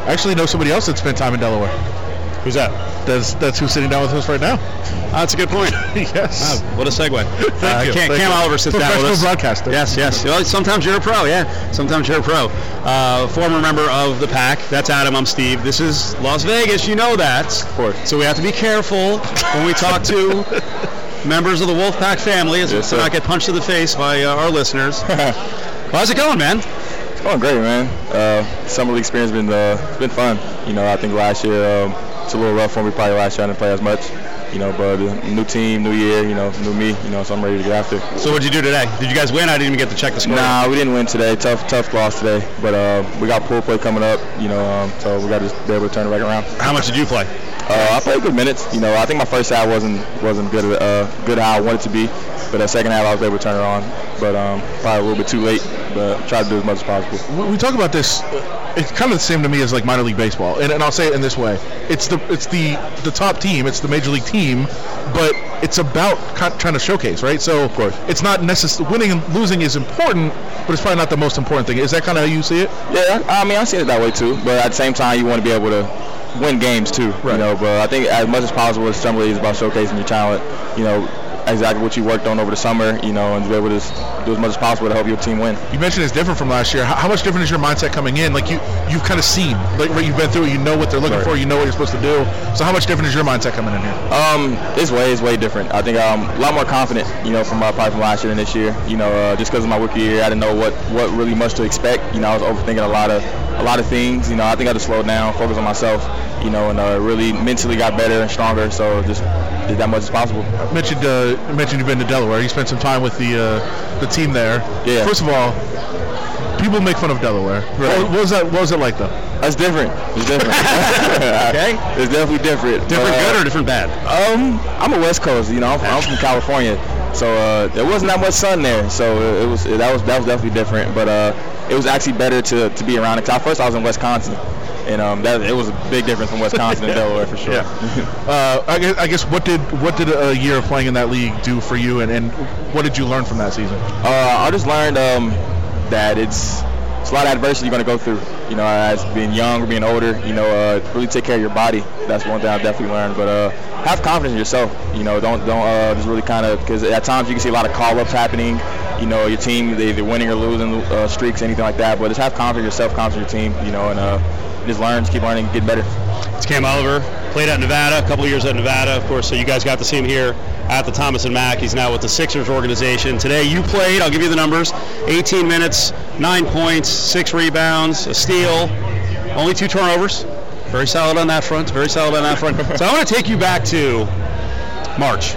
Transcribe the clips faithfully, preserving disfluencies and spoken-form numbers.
I actually know somebody else that spent time in Delaware. Who's that? That's that's who's sitting down with us right now. Oh, that's a good point. Yes. Oh, what a segue. Thank uh, you. Cam, Thank Cam you. Oliver sits down with us. Professional broadcaster. Yes, yes. Well, sometimes you're a pro, yeah. Sometimes you're a pro. Uh, former member of the Pack. That's Adam. I'm Steve. This is Las Vegas. You know that. Of course. So we have to be careful when we talk to members of the Wolfpack family, as yes, to not get punched in the face by uh, our listeners. How's it going, man? It's going great, man. Uh, summer league experience has been uh, it's been fun. You know, I think last year um, it's a little rough for me. Probably last year I didn't play as much. You know, but uh, new team, new year. You know, new me. You know, so I'm ready to get after. So what did you do today? Did you guys win? I didn't even get to check the score. Nah, we didn't win today. Tough, tough loss today. But uh, we got pool play coming up. You know, um, so we got to be able to turn it back around. How much did you play? Uh, I played good minutes. You know, I think my first half wasn't wasn't good uh, good how I wanted to be, but the second half I was able to turn it on. But um, probably a little bit too late. But try to do as much as possible. When we talk about this, it's kind of the same to me as like minor league baseball, and, and I'll say it in this way: it's the it's the the top team, it's the major league team, but it's about trying to showcase, right? So of course, it's not necessarily winning and losing is important, but it's probably not the most important thing. Is that kind of how you see it? Yeah, I mean I see it that way too. But at the same time, you want to be able to win games too, right. You know. But I think as much as possible, it's summer league is about showcasing your talent. You know, exactly what you worked on over the summer. You know, and be able to do as much as possible to help your team win. You mentioned it's different from last year. How, how much different is your mindset coming in? Like you, you've kind of seen, like right, you've been through it. You know what they're looking right. for. You know what you're supposed to do. So how much different is your mindset coming in here? Um, it's way, it's way different. I think I'm a lot more confident. You know, from uh, probably from last year than this year. You know, uh, just because of my rookie year, I didn't know what what really much to expect. You know, I was overthinking a lot of a lot of things. You know, I think I had to slow down, focus on myself. You know, and uh, really mentally got better and stronger. So just did that much as possible. I mentioned, uh, you mentioned you've been to Delaware. You spent some time with the uh, the team there. Yeah. First of all, people make fun of Delaware. Right. What, what was that? What was it like though? That's different. It's different. Okay. It's definitely different. Different but, uh, good or different bad? Um, I'm a West Coast. You know, I'm, I'm from California, so uh, there wasn't that much sun there. So it was that was that was definitely different. But uh, it was actually better to to be around it. Cause first I was in Wisconsin. And um, that it was a big difference from Wisconsin and Delaware for sure. Yeah. uh, I, guess, I guess what did what did a year of playing in that league do for you, and, and what did you learn from that season? Uh, I just learned um, that it's it's a lot of adversity you're going to go through. You know, as being young or being older, you know, uh, really take care of your body. That's one thing I definitely learned. But uh, have confidence in yourself. You know, don't don't uh, just really kind of because at times you can see a lot of call-ups happening. You know, your team they they're winning or losing uh, streaks, anything like that. But just have confidence in yourself, confidence in your team. You know, and uh, just learn, just keep learning, get better. It's Cam Oliver, played at Nevada, a couple of years at Nevada, of course, so you guys got to see him here at the Thomas and Mack. He's now with the Sixers organization. Today you played, I'll give you the numbers, eighteen minutes, nine points, six rebounds, a steal, only two turnovers. Very solid on that front, very solid on that front. So I want to take you back to March.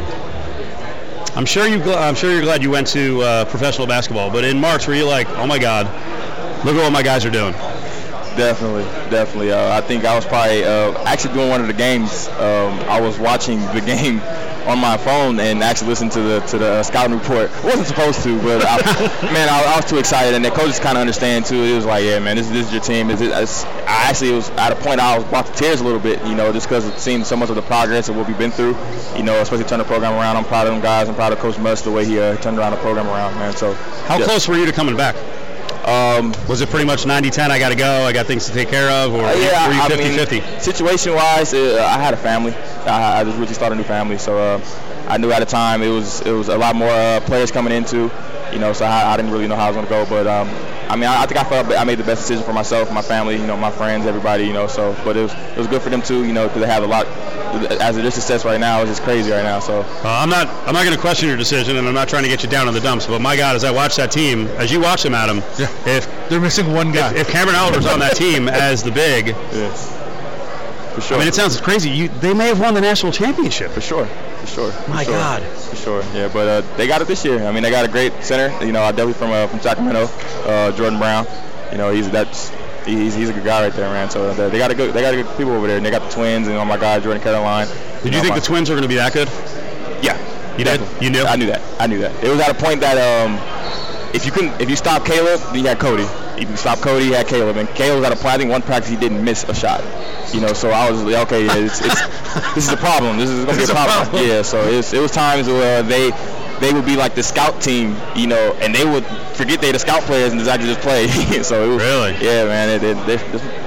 I'm sure, you, I'm sure you're glad you went to uh, professional basketball, but in March were you like, oh my God, look at what my guys are doing? Definitely, definitely. Uh, I think I was probably uh, actually doing one of the games. Um, I was watching the game on my phone and actually listened to the to the uh, scouting report. I wasn't supposed to, but I, man, I, I was too excited, and the coaches kind of understand too. It was like, yeah, man, this, this is your team. It's, it's, I actually it was at a point I was brought to tears a little bit, you know, just because it seemed so much of the progress of what we've been through. You know, especially turn the program around. I'm proud of them guys. I'm proud of Coach Musk the way he uh, turned around the program around, man. So, how yeah. close were you to coming back? Um, was it pretty much ninety ten, I got to go, I got things to take care of, or uh, yeah, were you fifty fifty? I mean, situation-wise, uh, I had a family. I, I just really started a new family, so uh, I knew at the time it was it was a lot more uh, players coming into, you know, so I, I didn't really know how I was going to go. But, um, I mean, I, I think I felt I made the best decision for myself, my family, you know, my friends, everybody, you know, so, but it was it was good for them too, you know, because they have a lot. As it is success right now, it's just crazy right now. So uh, I'm not I'm not going to question your decision, and I'm not trying to get you down in the dumps. But my God, as I watch that team, as you watch them, Adam, yeah. if they're missing one guy, if, if Cameron Oliver's on that team as the big, yeah. For sure. I mean, it sounds crazy. You they may have won the national championship. For sure. For sure. For my sure. God. For sure. Yeah, but uh, they got it this year. I mean, they got a great center. You know, definitely from uh, from Sacramento, uh, Jordan Brown. You know, he's that's. He's, he's a good guy right there, man. So they got a good they got a good people over there, and they got the twins and oh my God, Jordan Caroline. Did you, you know, think the twins were going to be that good? Yeah, you definitely. did. You knew. I knew that. I knew that. It was at a point that um, if you couldn't, if you stopped Caleb, then you had Cody. If you stopped Cody, you had Caleb, and Caleb was at a point. I think one practice he didn't miss a shot. You know, so I was like, okay, yeah, it's, it's this is a problem. This is going to be a problem. problem. Yeah, so it's, it was times where they. They would be like the scout team, you know, and they would forget they the scout players and just actually just play. So it was really, yeah, man. It, it, it,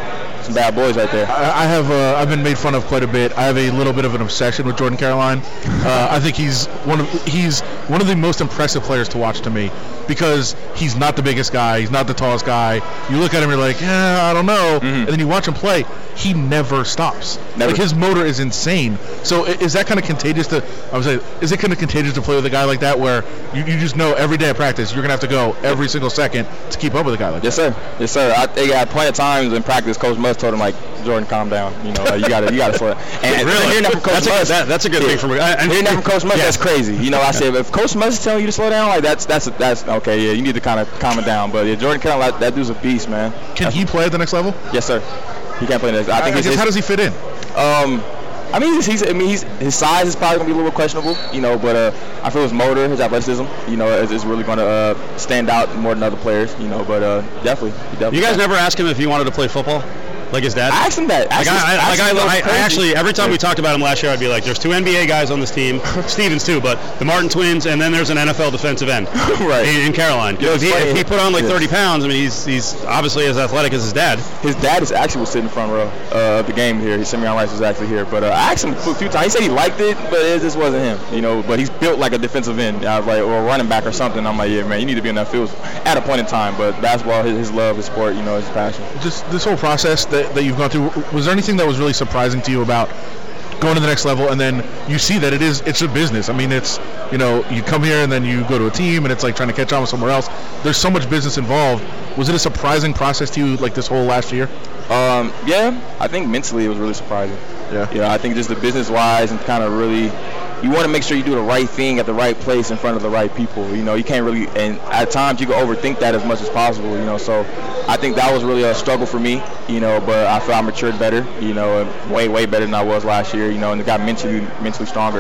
some bad boys right there. I, I have uh, I've been made fun of quite a bit. I have a little bit of an obsession with Jordan Caroline. Uh, I think he's one of he's one of the most impressive players to watch to me because he's not the biggest guy, he's not the tallest guy. You look at him, you're like, yeah, I don't know, mm-hmm. and then you watch him play. He never stops. Never. Like his motor is insane. So is that kind of contagious to? I was like, is it kind of contagious to play with a guy like that where you, you just know every day at practice you're gonna have to go every single second to keep up with a guy like yes, that? Yes, sir. Yes, sir. I think at plenty of times in practice, Coach Musk told him like, Jordan, calm down. You know, uh, you gotta, you gotta slow it. And really, hearing that from Coach that's, Musk, a, that, that's a good yeah. thing for me. And hearing that from Coach Musk, yeah. that's crazy. You know, I said if Coach Musk is telling you to slow down, like that's that's that's okay. Yeah, you need to kind of calm it down. But yeah, Jordan Caroline, that, that dude's a beast, man. Can that's, he play at the next level? Yes, sir. He can't play next. I think. I, I guess how does he fit in? Um, I mean, he's, he's I mean, he's, his size is probably gonna be a little questionable, you know. But uh, I feel his motor, his athleticism, you know, is, is really gonna uh, stand out more than other players, you know. But uh, definitely, definitely. You guys never asked him if he wanted to play football? Like his dad? I asked him that. Like, I, I, like I, I, I actually, every time we talked about him last year, I'd be like, there's two N B A guys on this team, Stevens too, but the Martin twins, and then there's an N F L defensive end right. in, in Caroline. Yeah, if, he, if he put on like yeah. thirty pounds, I mean, he's he's obviously as athletic as his dad. His dad is actually was sitting in the front row uh, of the game here. Simeon Rice was actually here. But uh, I asked him a few times. He said he liked it, but it just wasn't him, you know. But he's built like a defensive end, I was like, or a running back or something. I'm like, yeah, man, you need to be in that field at a point in time. But basketball, his, his love, his sport, you know, his passion. Just this whole process that, that you've gone through, was there anything that was really surprising to you about going to the next level, and then you see that it is it's a business? I mean, it's, you know, you come here and then you go to a team and it's like trying to catch on with somewhere else. There's so much business involved. Was it a surprising process to you, like this whole last year? Um, yeah, I think mentally it was really surprising. Yeah. Yeah, I think just the business wise and kind of really, you want to make sure you do the right thing at the right place in front of the right people. You know, you can't really, and at times you can overthink that as much as possible, you know. So I think that was really a struggle for me, you know, but I feel I matured better, you know, and way, way better than I was last year, you know, and got mentally, mentally stronger.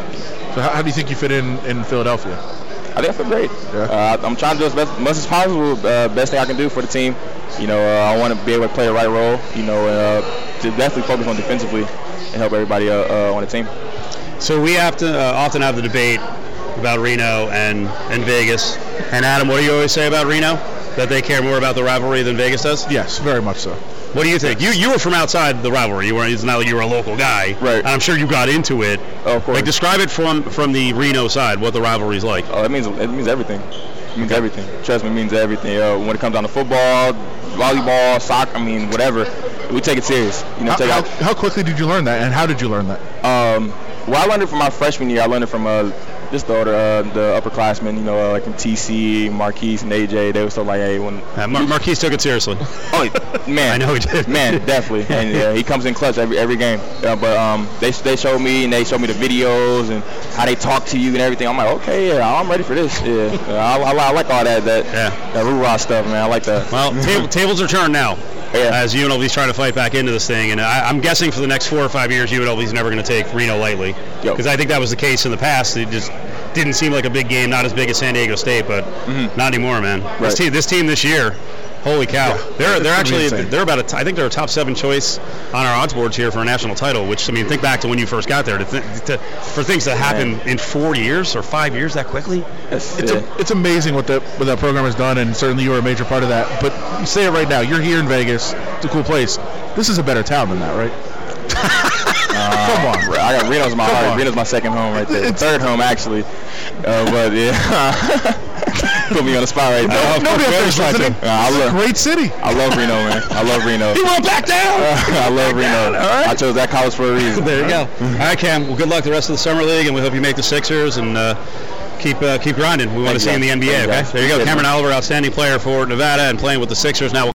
So how, how do you think you fit in in Philadelphia? I think I feel great. Yeah. Uh, I'm trying to do as best, much as possible, uh, best thing I can do for the team. You know, uh, I want to be able to play the right role, you know, uh, to definitely focus on defensively and help everybody uh, uh, on the team. So we have to uh, often have the debate about Reno and, and Vegas. And Adam, what do you always say about Reno? That they care more about the rivalry than Vegas does? Yes, very much so. What do you think? You you were from outside the rivalry. You weren't. It's not like you were a local guy. Right. And I'm sure you got into it. Oh, of course. Like, describe it from from the Reno side. What the rivalry's like. Oh, it means it means everything. It means everything. Trust me, it means everything. Uh, when it comes down to football, volleyball, soccer, I mean, whatever, we take it serious. You know, how, take how, out, how quickly did you learn that, and how did you learn that? Um, well, I learned it from my freshman year. I learned it from uh, just the other, uh, the upperclassmen, you know, uh, like from T C, Marquise, and A J. They were still like, hey, when uh, Mar- Marquise took it seriously. Oh man, I know he did. Man, definitely, and yeah, he comes in clutch every every game. Uh, but um, they they showed me and they showed me the videos and how they talk to you and everything. I'm like, okay, yeah, I'm ready for this. Yeah, I, I, I like all that that yeah. that rah stuff, man. I like that. Well, table, tables are turned now. Yeah. As U N L V's trying to fight back into this thing, and I, I'm guessing for the next four or five years, U N L V's never going to take Reno lightly, because I think that was the case in the past. It just didn't seem like a big game, not as big as San Diego State, but mm-hmm. not anymore, man. Right. This team, this team this year, holy cow! Yeah. They're they're actually they're about a t- I think they're a top seven choice on our odds boards here for a national title. Which, I mean, think back to when you first got there. To th- to, for things to happen man. in four years or five years that quickly, it's it's, a, it's amazing what that what that program has done, and certainly you were a major part of that. But you say it right now. You're here in Vegas. It's a cool place. This is a better town than that, right? Uh, Come on, I got Reno's my Come heart. On. Reno's my second home right there. It's third home actually, uh, but yeah. Put me on the spot right now. No, nobody else is listening. Uh, I love, great city. I love Reno, man. I love Reno. He went back down. Uh, I love Reno. Down, all right. I chose that college for a reason. There you go. All right, Cam. Well, good luck the rest of the summer league, and we hope you make the Sixers and uh, keep uh, keep grinding. We want to see you in the N B A. Okay. There you go. Cameron Oliver, outstanding player for Nevada and playing with the Sixers now.